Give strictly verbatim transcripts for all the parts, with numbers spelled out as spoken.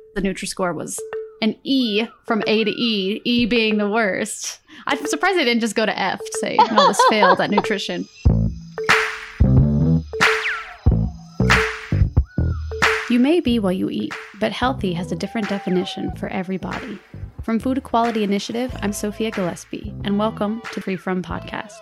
The Nutri-Score was an E from A to E, E being the worst. I'm surprised they didn't just go to F to say, no, this failed at nutrition. You may be what you eat, but healthy has a different definition for every body. From Food Equality Initiative, I'm Sophia Gillespie, and welcome to Free From Podcast.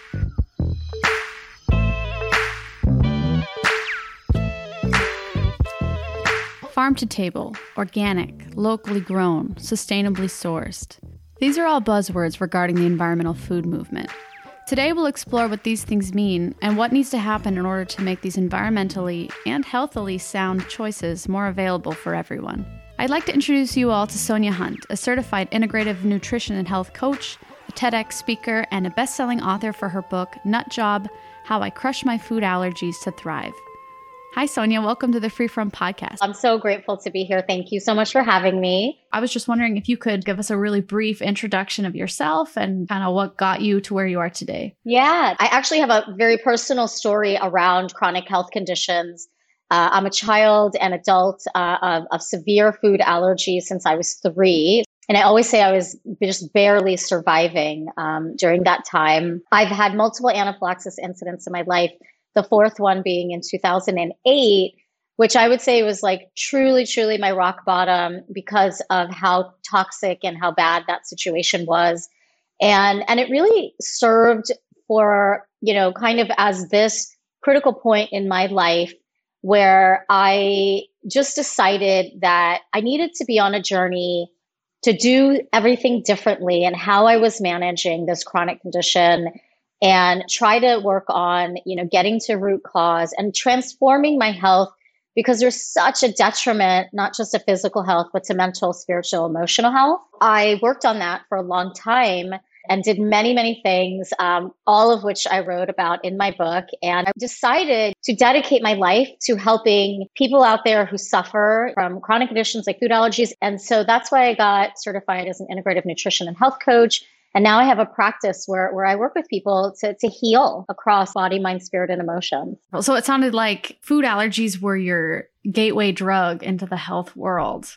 Farm to table, organic, locally grown, sustainably sourced. These are all buzzwords regarding the environmental food movement. Today we'll explore what these things mean and what needs to happen in order to make these environmentally and healthily sound choices more available for everyone. I'd like to introduce you all to Sonia Hunt, a certified integrative nutrition and health coach, a TEDx speaker, and a best-selling author for her book, Nut Job: How I Crush My Food Allergies to Thrive. Hi, Sonia. Welcome to the Free From Podcast. I'm so grateful to be here. Thank you so much for having me. I was just wondering if you could give us a really brief introduction of yourself and kind of what got you to where you are today. Yeah, I actually have a very personal story around chronic health conditions. Uh, I'm a child and adult uh, of, of severe food allergies since I was three. And I always say I was just barely surviving um, during that time. I've had multiple anaphylaxis incidents in my life. The fourth one being in two thousand eight, which I would say was like truly, truly my rock bottom because of how toxic and how bad that situation was. And, and it really served for, you know, kind of as this critical point in my life where I just decided that I needed to be on a journey to do everything differently and how I was managing this chronic condition, and try to work on, you know, getting to root cause and transforming my health, because there's such a detriment, not just to physical health, but to mental, spiritual, emotional health. I worked on that for a long time and did many, many things, um, all of which I wrote about in my book. And I decided to dedicate my life to helping people out there who suffer from chronic conditions like food allergies. And so that's why I got certified as an integrative nutrition and health coach. And now I have a practice where, where I work with people to, to heal across body, mind, spirit, and emotions. So it sounded like food allergies were your gateway drug into the health world.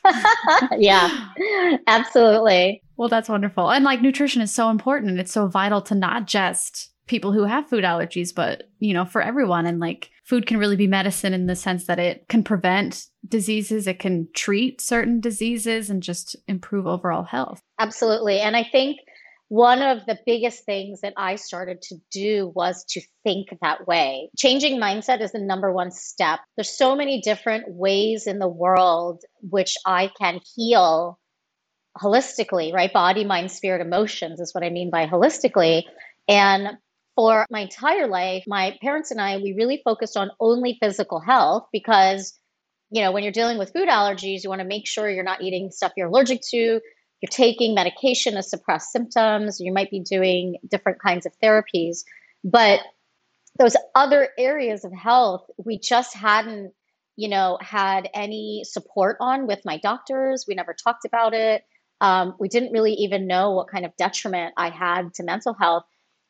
Yeah, absolutely. Well, that's wonderful. And like nutrition is so important. It's so vital to not just people who have food allergies, but, you know, for everyone. And like food can really be medicine in the sense that it can prevent diseases. It can treat certain diseases and just improve overall health. Absolutely. And I think one of the biggest things that I started to do was to think that way. Changing mindset is the number one step. There's so many different ways in the world which I can heal holistically, right? Body, mind, spirit, emotions is what I mean by holistically. And for my entire life, my parents and I, we really focused on only physical health because, you know, when you're dealing with food allergies, you want to make sure you're not eating stuff you're allergic to. You're taking medication to suppress symptoms. You might be doing different kinds of therapies. But those other areas of health, we just hadn't, you know, had any support on with my doctors. We never talked about it. Um, we didn't really even know what kind of detriment I had to mental health.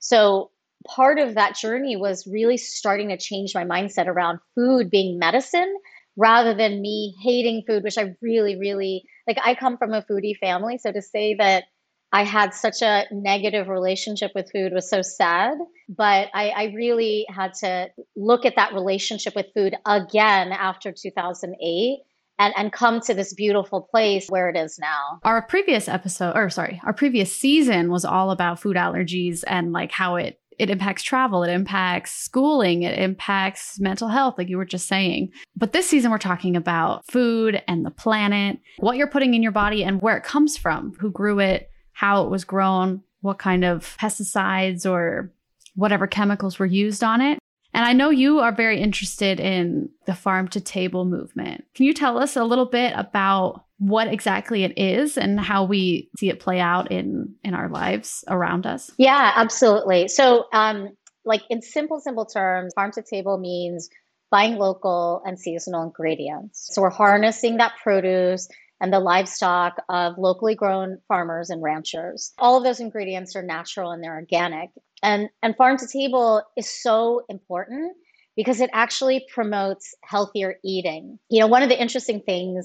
So part of that journey was really starting to change my mindset around food being medicine rather than me hating food, which I really, really, like I come from a foodie family. So to say that I had such a negative relationship with food was so sad. But I, I really had to look at that relationship with food again after two thousand eight. And, and come to this beautiful place where it is now. Our previous episode, or sorry, our previous season was all about food allergies and like how it it impacts travel, it impacts schooling, it impacts mental health, like you were just saying. But this season, we're talking about food and the planet, what you're putting in your body and where it comes from, who grew it, how it was grown, what kind of pesticides or whatever chemicals were used on it. And I know you are very interested in the farm to table movement. Can you tell us a little bit about what exactly it is and how we see it play out in, in our lives around us? Yeah, absolutely. So um, like in simple, simple terms, farm to table means buying local and seasonal ingredients. So we're harnessing that produce and the livestock of locally grown farmers and ranchers. All of those ingredients are natural and they're organic. And, and farm to table is so important because it actually promotes healthier eating. You know, one of the interesting things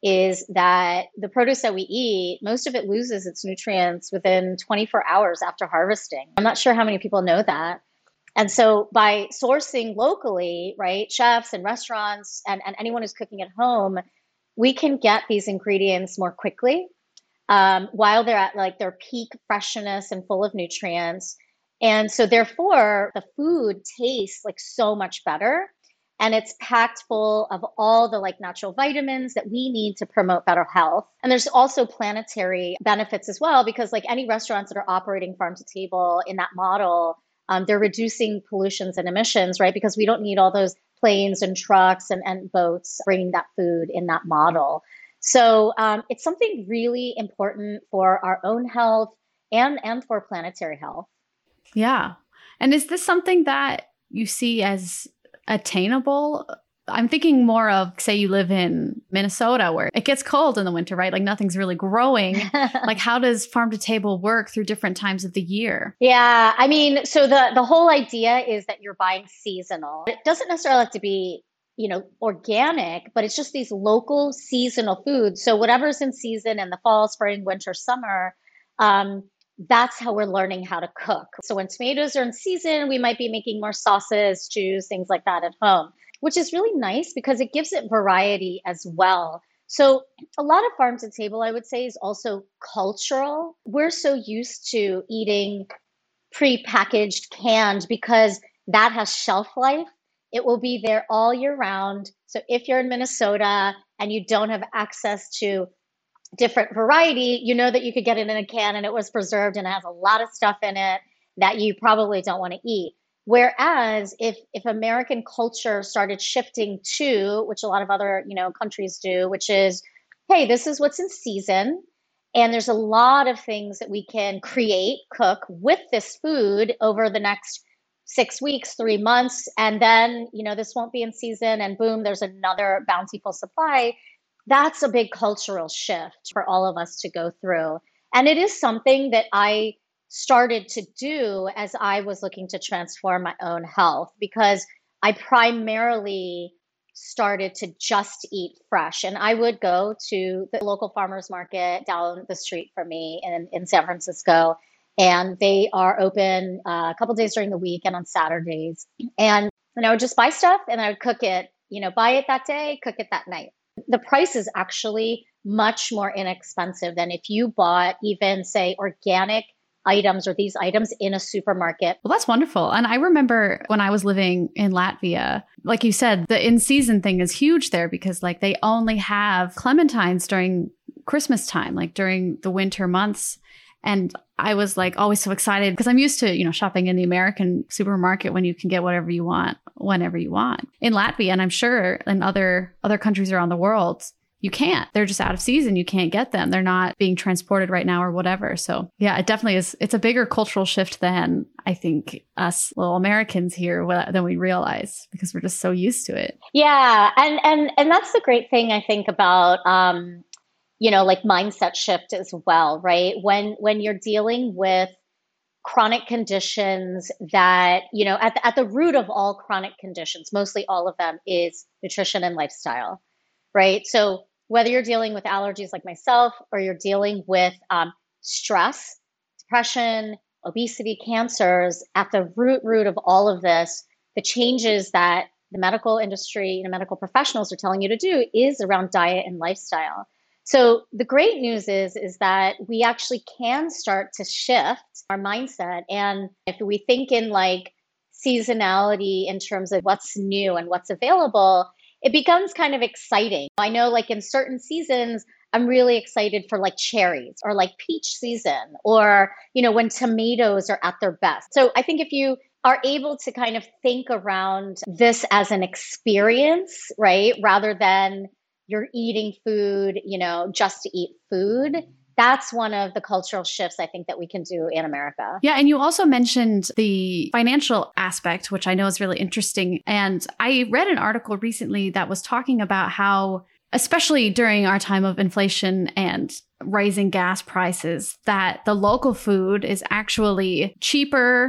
is that the produce that we eat, most of it loses its nutrients within twenty-four hours after harvesting. I'm not sure how many people know that. And so by sourcing locally, right, chefs and restaurants and, and anyone who's cooking at home, we can get these ingredients more quickly um, while they're at like their peak freshness and full of nutrients. And so therefore, the food tastes like so much better. And it's packed full of all the like natural vitamins that we need to promote better health. And there's also planetary benefits as well, because like any restaurants that are operating farm to table in that model, um, they're reducing pollutions and emissions, right? Because we don't need all those planes and trucks and, and boats bringing that food in that model. So um, it's something really important for our own health and, and for planetary health. Yeah. And is this something that you see as attainable? I'm thinking more of, say you live in Minnesota where it gets cold in the winter, right? Like nothing's really growing. Like how does farm to table work through different times of the year? Yeah, I mean, so the the whole idea is that you're buying seasonal. It doesn't necessarily have to be, you know, organic, but it's just these local seasonal foods. So whatever's in season in the fall, spring, winter, summer, um, that's how we're learning how to cook. So when tomatoes are in season, we might be making more sauces, stews, things like that at home, which is really nice because it gives it variety as well. So a lot of farm to table, I would say, is also cultural. We're so used to eating pre-packaged canned because that has shelf life. It will be there all year round. So if you're in Minnesota and you don't have access to different variety, you know that you could get it in a can and it was preserved and it has a lot of stuff in it that you probably don't want to eat. Whereas if if American culture started shifting to, which a lot of other, you know, countries do, which is, hey, this is what's in season, and there's a lot of things that we can create, cook with this food over the next six weeks, three months, and then, you know, this won't be in season, and boom, there's another bountiful supply. That's a big cultural shift for all of us to go through. And it is something that I started to do as I was looking to transform my own health, because I primarily started to just eat fresh. And I would go to the local farmers market down the street from me in, in San Francisco. And they are open uh, a couple days during the week and on Saturdays. And, and I would just buy stuff and I would cook it, you know, buy it that day, cook it that night. The price is actually much more inexpensive than if you bought even, say, organic items or these items in a supermarket. Well, that's wonderful. And I remember when I was living in Latvia, like you said, the in-season thing is huge there because like they only have clementines during Christmas time, like during the winter months. And I was like always so excited because I'm used to, you know, shopping in the American supermarket when you can get whatever you want, whenever you want. In Latvia, and I'm sure in other other countries around the world, you can't. They're just out of season. You can't get them. They're not being transported right now or whatever. So yeah, it definitely is. It's a bigger cultural shift than I think us little Americans here than we realize because we're just so used to it. Yeah. And and and that's the great thing I think about um you know, like mindset shift as well, right? When when you're dealing with chronic conditions that, you know, at the, at the root of all chronic conditions, mostly all of them is nutrition and lifestyle, right? So whether you're dealing with allergies like myself or you're dealing with um, stress, depression, obesity, cancers, at the root root of all of this, the changes that the medical industry, you know, medical professionals are telling you to do is around diet and lifestyle. So the great news is, is that we actually can start to shift our mindset. And if we think in like seasonality in terms of what's new and what's available, it becomes kind of exciting. I know like in certain seasons, I'm really excited for like cherries or like peach season or, you know, when tomatoes are at their best. So I think if you are able to kind of think around this as an experience, right, rather than you're eating food, you know, just to eat food. That's one of the cultural shifts I think that we can do in America. Yeah. And you also mentioned the financial aspect, which I know is really interesting. And I read an article recently that was talking about how, especially during our time of inflation and rising gas prices, that the local food is actually cheaper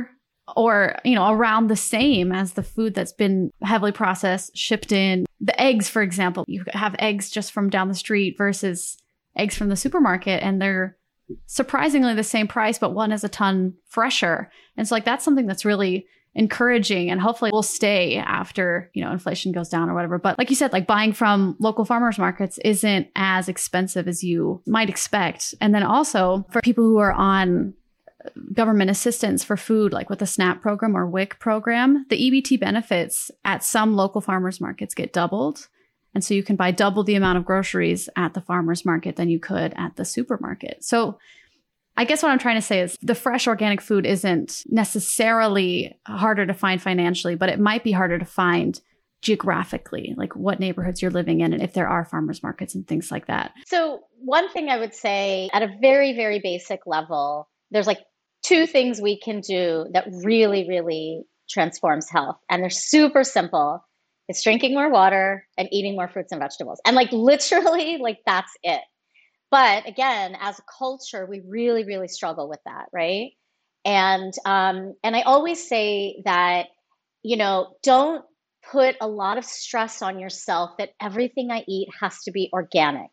or, you know, around the same as the food that's been heavily processed, shipped in. The eggs, for example, you have eggs just from down the street versus eggs from the supermarket, and they're surprisingly the same price, but one is a ton fresher. And so like that's something that's really encouraging and hopefully will stay after, you know, inflation goes down or whatever. But like you said, like buying from local farmers markets isn't as expensive as you might expect. And then also for people who are on government assistance for food, like with the SNAP program or W I C program, the E B T benefits at some local farmers markets get doubled. And so you can buy double the amount of groceries at the farmer's market than you could at the supermarket. So I guess what I'm trying to say is the fresh organic food isn't necessarily harder to find financially, but it might be harder to find geographically, like what neighborhoods you're living in and if there are farmers markets and things like that. So one thing I would say at a very, very basic level, there's like two things we can do that really, really transforms health. And they're super simple. It's drinking more water and eating more fruits and vegetables. And like literally, like that's it. But again, as a culture, we really, really struggle with that, right? And um, and I always say that, you know, don't put a lot of stress on yourself that everything I eat has to be organic,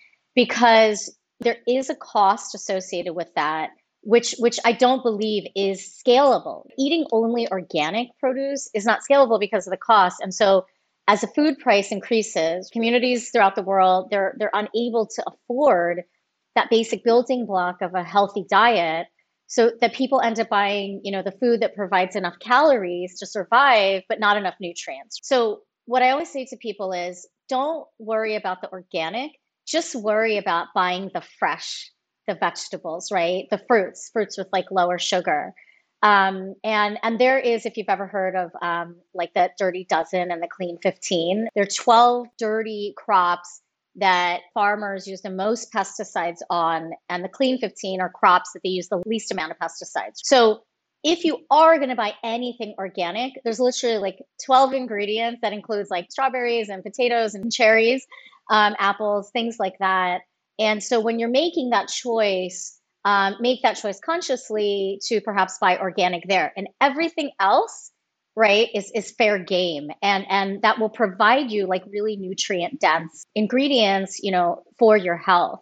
because there is a cost associated with that, which which I don't believe is scalable. Eating only organic produce is not scalable because of the cost. And so as the food price increases, communities throughout the world, they're they're unable to afford that basic building block of a healthy diet, so that people end up buying, you know, the food that provides enough calories to survive, but not enough nutrients. So what I always say to people is, don't worry about the organic, just worry about buying the fresh, the vegetables, right? The fruits, fruits with like lower sugar. Um, and and there is, if you've ever heard of um, like the Dirty Dozen and the Clean fifteen, there are twelve dirty crops that farmers use the most pesticides on, and the Clean fifteen are crops that they use the least amount of pesticides. So if you are going to buy anything organic, there's literally like twelve ingredients that includes like strawberries and potatoes and cherries, um, apples, things like that. And so when you're making that choice, Um, make that choice consciously to perhaps buy organic there, and everything else, right, is is fair game, and and that will provide you like really nutrient dense ingredients, you know, for your health.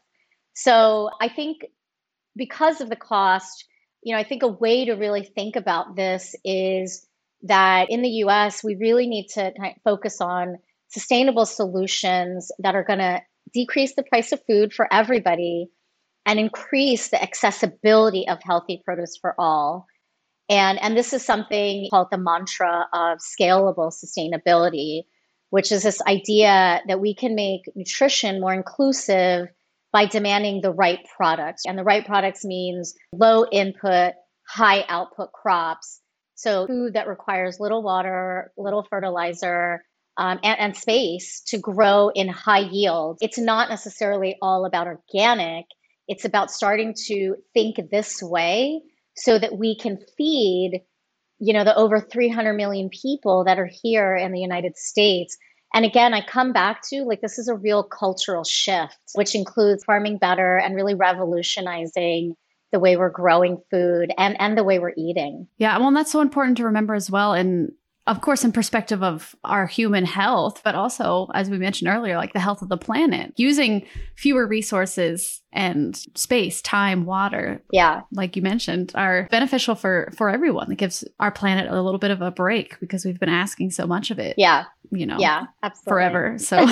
So I think because of the cost, you know, I think a way to really think about this is that in the U S we really need to kind of focus on sustainable solutions that are going to decrease the price of food for everybody and increase the accessibility of healthy produce for all. And, and this is something called the mantra of scalable sustainability, which is this idea that we can make nutrition more inclusive by demanding the right products. And the right products means low input, high output crops. So food that requires little water, little fertilizer, um, and, and space to grow in high yield. It's not necessarily all about organic. It's about starting to think this way so that we can feed, you know, the over three hundred million people that are here in the United States. And again, I come back to like, this is a real cultural shift, which includes farming better and really revolutionizing the way we're growing food and, and the way we're eating. Yeah, well, that's so important to remember as well. And of course, in perspective of our human health, but also, as we mentioned earlier, like the health of the planet, using fewer resources and space, time, water, yeah, like you mentioned, are beneficial for, for everyone. It gives our planet a little bit of a break because we've been asking so much of it. Yeah. You know, yeah, absolutely. Forever. So,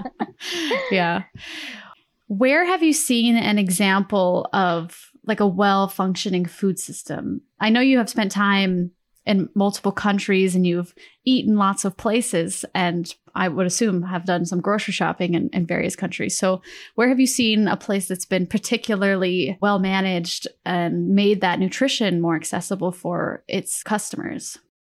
yeah. Where have you seen an example of like a well-functioning food system? I know you have spent time in multiple countries and you've eaten lots of places, and I would assume have done some grocery shopping in, in various countries. So where have you seen a place that's been particularly well managed and made that nutrition more accessible for its customers?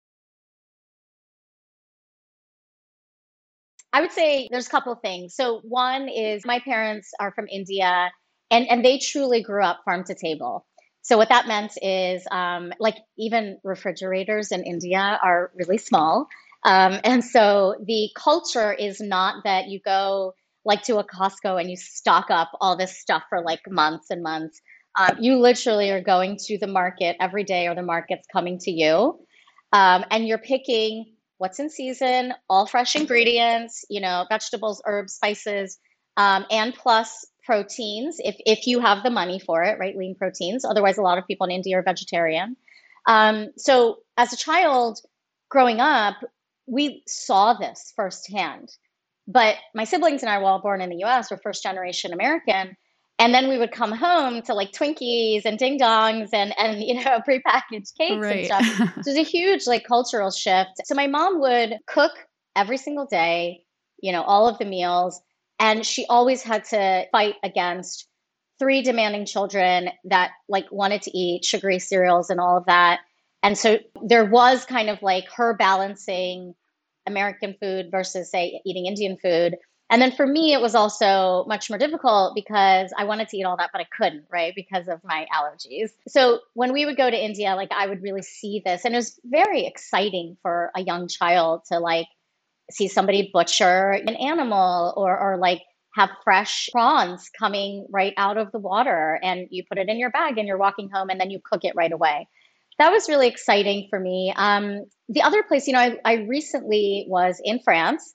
I would say there's a couple of things. So one is my parents are from India, and, and they truly grew up farm to table. So what that meant is um, like even refrigerators in India are really small. Um, and so the culture is not that you go like to a Costco and you stock up all this stuff for like months and months. Um, you literally are going to the market every day, or the market's coming to you. Um, and you're picking what's in season, all fresh ingredients, you know, vegetables, herbs, spices, um, and plus proteins if, if you have the money for it, right? Lean proteins. Otherwise, a lot of people in India are vegetarian. Um, so as a child growing up, we saw this firsthand. But my siblings and I were all born in the U S, we're first generation American. And then we would come home to like Twinkies and ding dongs and, and you know, prepackaged cakes and Right. stuff. So it was a huge like cultural shift. So my mom would cook every single day, you know, all of the meals. And she always had to fight against three demanding children that like wanted to eat sugary cereals and all of that. And so there was kind of like her balancing American food versus, say, eating Indian food. And then for me, it was also much more difficult because I wanted to eat all that, but I couldn't, right? Because of my allergies. So when we would go to India, like I would really see this. And it was very exciting for a young child to like see somebody butcher an animal or, or like have fresh prawns coming right out of the water and you put it in your bag and you're walking home and then you cook it right away. That was really exciting for me. Um, the other place, you know, I, I recently was in France.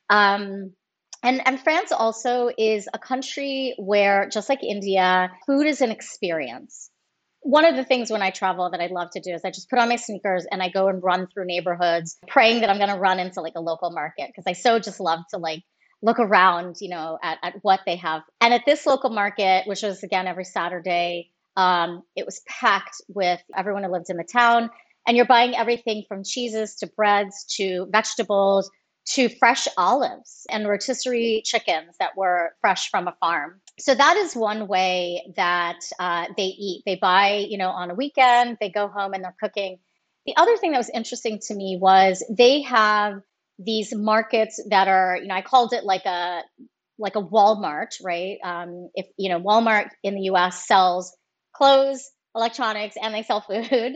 Um, and, and France also is a country where, just like India, food is an experience. One of the things when I travel that I love to do is I just put on my sneakers and I go and run through neighborhoods, praying that I'm going to run into like a local market because I so just love to like look around, you know, at, at what they have. And at this local market, which was again every Saturday, um, it was packed with everyone who lived in the town. And you're buying everything from cheeses to breads to vegetables to fresh olives and rotisserie chickens that were fresh from a farm. So that is one way that uh, they eat. They buy, you know, on a weekend, they go home and they're cooking. The other thing that was interesting to me was they have these markets that are, you know, I called it like a like a Walmart, right? Um, if you know, Walmart in the U S sells clothes, electronics, and they sell food.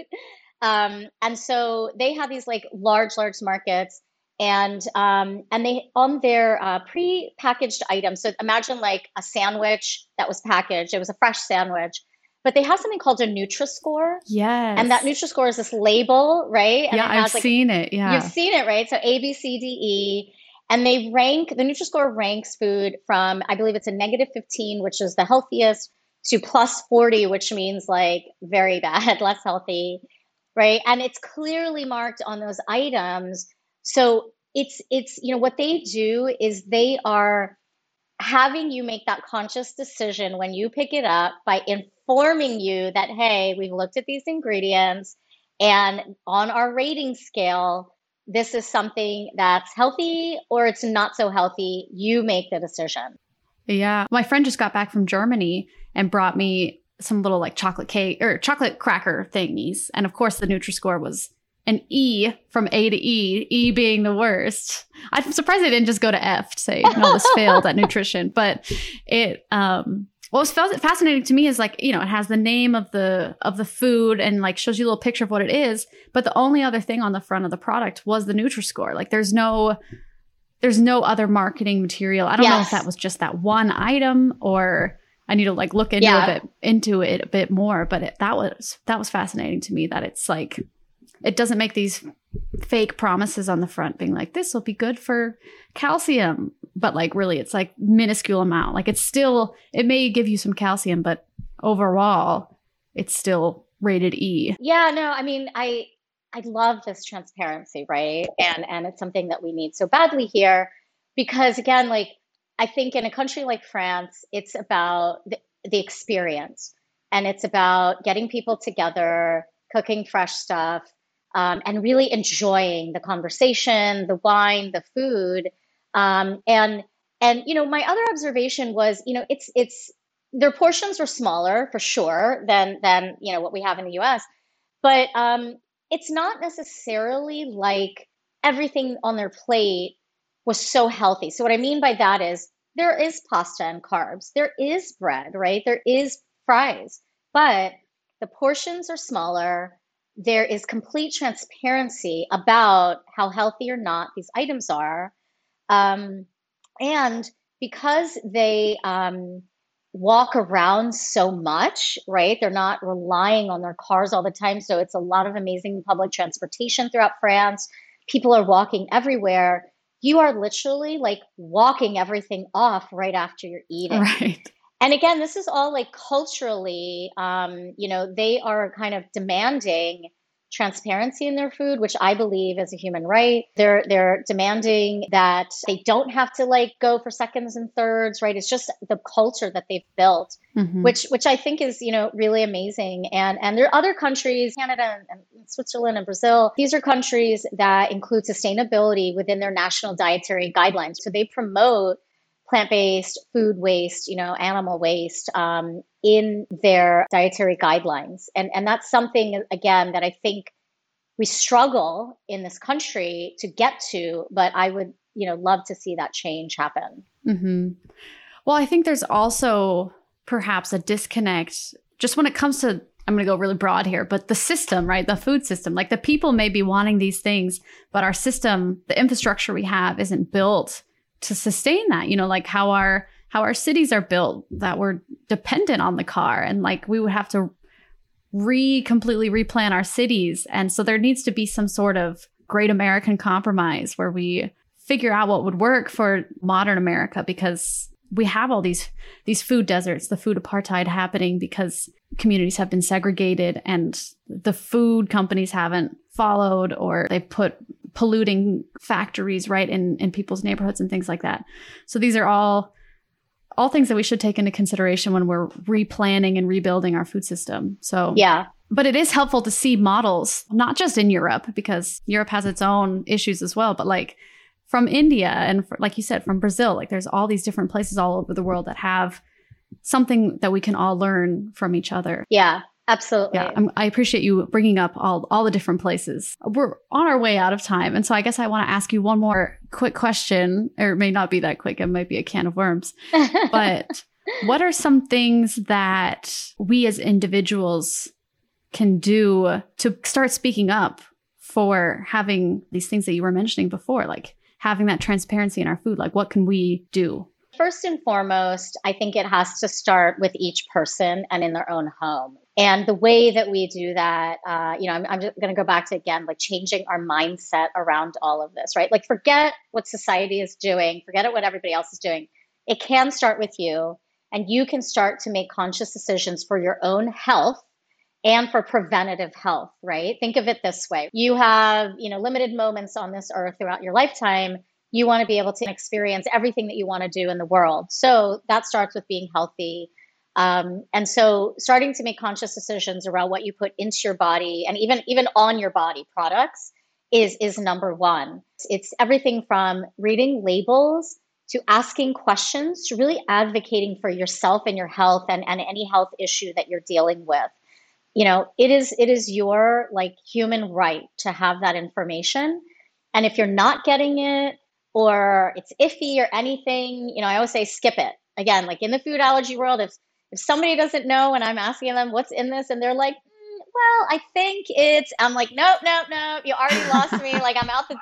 Um, and so they have these like large, large markets, and um, and they on their uh, pre-packaged items. So imagine like a sandwich that was packaged. It was a fresh sandwich, but they have something called a Nutri-Score, and that Yes. Nutri-Score is this label, right? And Yeah, it I've has like seen it. you've Yeah. seen it, right? So A, B, C, D, E. And they rank, the Nutri-Score ranks food from, I believe it's a negative fifteen, which is the healthiest, to plus forty, which means like very bad, less healthy, right? And it's clearly marked on those items. So it's, it's, you know, what they do is they are having you make that conscious decision when you pick it up by informing you that, hey, we've looked at these ingredients and on our rating scale, this is something that's healthy or it's not so healthy. You make the decision. Yeah. My friend just got back from Germany and brought me some little like chocolate cake or chocolate cracker thingies. And of course, the Nutri-Score was an E from A to E, E being the worst. I'm surprised they didn't just go to F to say, no, this failed at nutrition. But it, um, what was fascinating to me is like, you know, it has the name of the of the food and like shows you a little picture of what it is. But the only other thing on the front of the product was the Nutri-Score. Like there's no there's no other marketing material. I don't know if Yes. that was just that one item or I need to like look into Yeah. a bit into it a bit more. But it, that was that was fascinating to me that it's like it doesn't make these fake promises on the front being like, this will be good for calcium. But like, really, it's like minuscule amount. Like it's still, it may give you some calcium, but overall, it's still rated E. Yeah, no, I mean, I I love this transparency, right? And and it's something that we need so badly here because again, like I think in a country like France, it's about the, the experience and it's about getting people together, cooking fresh stuff, um, and really enjoying the conversation, the wine, the food. Um, and and you know, my other observation was, you know, it's it's their portions are smaller for sure than than you know what we have in the U S, but um, it's not necessarily like everything on their plate was so healthy. So what I mean by that is there is pasta and carbs, there is bread, right? There is fries, but the portions are smaller. There is complete transparency about how healthy or not these items are. Um, and because they um, walk around so much, right? They're not relying on their cars all the time. So it's a lot of amazing public transportation throughout France. People are walking everywhere. You are literally like walking everything off right after you're eating. Right. And again, this is all like culturally, um, you know, they are kind of demanding transparency in their food, which I believe is a human right. They're they're demanding that they don't have to like go for seconds and thirds, right? It's just the culture that they've built, Mm-hmm. which which I think is, you know, really amazing. And and there are other countries, Canada and, and Switzerland and Brazil. These are countries that include sustainability within their national dietary guidelines. So they promote plant-based food waste, you know, animal waste um, in their dietary guidelines. And, and that's something, again, that I think we struggle in this country to get to, but I would, you know, love to see that change happen. Mm-hmm. Well, I think there's also perhaps a disconnect just when it comes to, I'm going to go really broad here, but the system, right? The food system, like the people may be wanting these things, but our system, the infrastructure we have isn't built to sustain that, you know, like how our how our cities are built, that we're dependent on the car, and like we would have to re completely replan our cities. And so there needs to be some sort of great American compromise where we figure out what would work for modern America, because we have all these these food deserts, the food apartheid happening because communities have been segregated and the food companies haven't followed, or they put polluting factories right in, in people's neighborhoods and things like that. So these are all all things that we should take into consideration when we're replanning and rebuilding our food system. So yeah. But it is helpful to see models, not just in Europe, because Europe has its own issues as well, but like from India and for, like you said, from Brazil, like there's all these different places all over the world that have something that we can all learn from each other. Yeah. Absolutely. Yeah, I'm, I appreciate you bringing up all, all the different places. We're on our way out of time. And so I guess I want to ask you one more quick question, or it may not be that quick. It might be a can of worms. But what are some things that we as individuals can do to start speaking up for having these things that you were mentioning before, like having that transparency in our food? Like, what can we do? First and foremost, I think it has to start with each person and in their own home. And the way that we do that, uh, you know, I'm, I'm just going to go back to, again, like changing our mindset around all of this, right? Like forget what society is doing, forget what everybody else is doing. It can start with you, and you can start to make conscious decisions for your own health and for preventative health, right? Think of it this way. You have, you know, limited moments on this earth throughout your lifetime. You want to be able to experience everything that you want to do in the world. So that starts with being healthy. Um, and so starting to make conscious decisions around what you put into your body and even, even on your body products is, is number one. It's, it's everything from reading labels to asking questions to really advocating for yourself and your health and, and any health issue that you're dealing with. You know, it is, it is your like human right to have that information. And if you're not getting it, or it's iffy or anything, you know, I always say skip it. Again, like in the food allergy world, if if somebody doesn't know and I'm asking them what's in this and they're like, mm, well, I think it's, I'm like, nope, nope, nope, you already lost me. Like I'm out the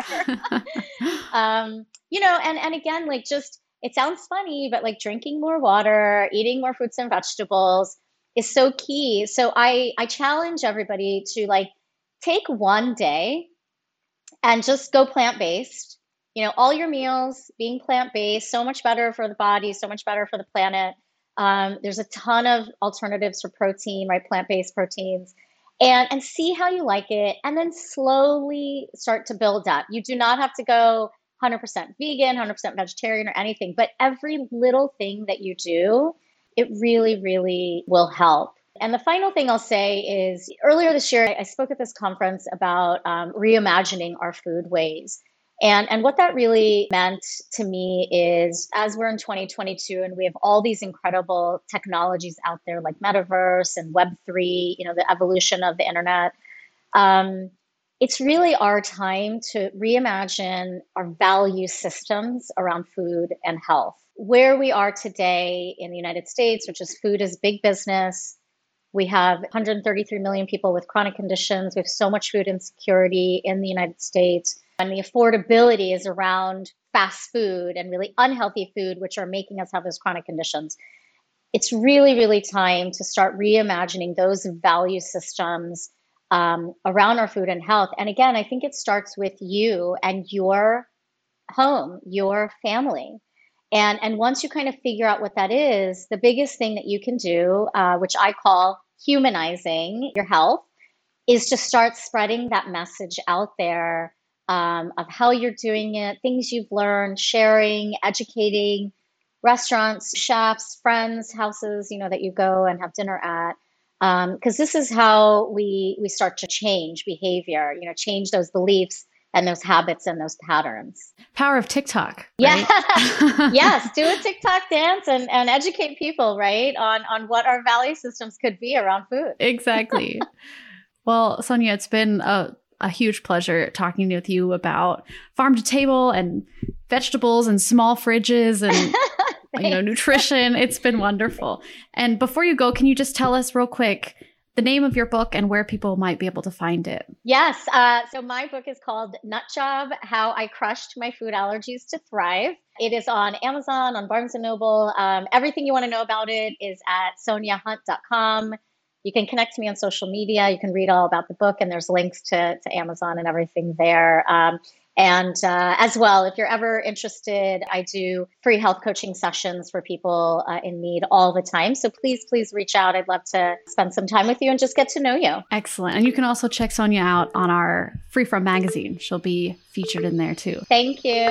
door. um, you know, and, and again, like just, it sounds funny, but like drinking more water, eating more fruits and vegetables is so key. So I, I challenge everybody to like take one day and just go plant-based. You know, all your meals being plant-based, so much better for the body, so much better for the planet. Um, there's a ton of alternatives for protein, right? Plant-based proteins. And, and see how you like it. And then slowly start to build up. You do not have to go one hundred percent vegan, one hundred percent vegetarian or anything. But every little thing that you do, it really, really will help. And the final thing I'll say is earlier this year, I spoke at this conference about um, reimagining our food ways. And, and what that really meant to me is as we're in twenty twenty-two and we have all these incredible technologies out there like metaverse and web three, you know, the evolution of the internet, um, it's really our time to reimagine our value systems around food and health. Where we are today in the United States, which is food is big business. We have one hundred thirty-three million people with chronic conditions. We have so much food insecurity in the United States. And the affordability is around fast food and really unhealthy food, which are making us have those chronic conditions. it's really, really time to start reimagining those value systems um, around our food and health. And again, I think it starts with you and your home, your family. And, and once you kind of figure out what that is, the biggest thing that you can do, uh, which I call humanizing your health, is to start spreading that message out there um, of how you're doing it, things you've learned, sharing, educating restaurants, chefs, friends, houses, you know, that you go and have dinner at. Because um, this is how we we start to change behavior, you know, change those beliefs and those habits and those patterns. Power of TikTok. Right? Yeah. Yes. Do a TikTok dance and, and educate people, right, on, on what our value systems could be around food. Exactly. Well, Sonia, it's been a, a huge pleasure talking with you about farm to table and vegetables and small fridges and you know, nutrition. It's been wonderful. And before you go, can you just tell us real quick the name of your book and where people might be able to find it? Yes. Uh, so my book is called Nut Job: How I Crushed My Food Allergies to Thrive. It is on Amazon, on Barnes and Noble. Um, everything you want to know about it is at sonia hunt dot com. You can connect to me on social media. You can read all about the book, and there's links to, to Amazon and everything there. Um, And uh, as well, if you're ever interested, I do free health coaching sessions for people uh, in need all the time. So please, please reach out. I'd love to spend some time with you and just get to know you. Excellent. And you can also check Sonia out on our Free From magazine. She'll be featured in there too. Thank you.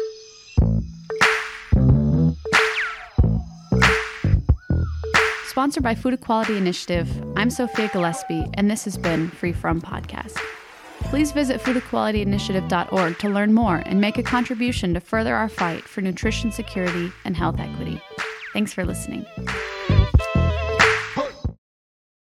Sponsored by Food Equality Initiative, I'm Sophia Gillespie, and this has been Free From Podcast. Please visit food equality initiative dot org to learn more and make a contribution to further our fight for nutrition security and health equity. Thanks for listening.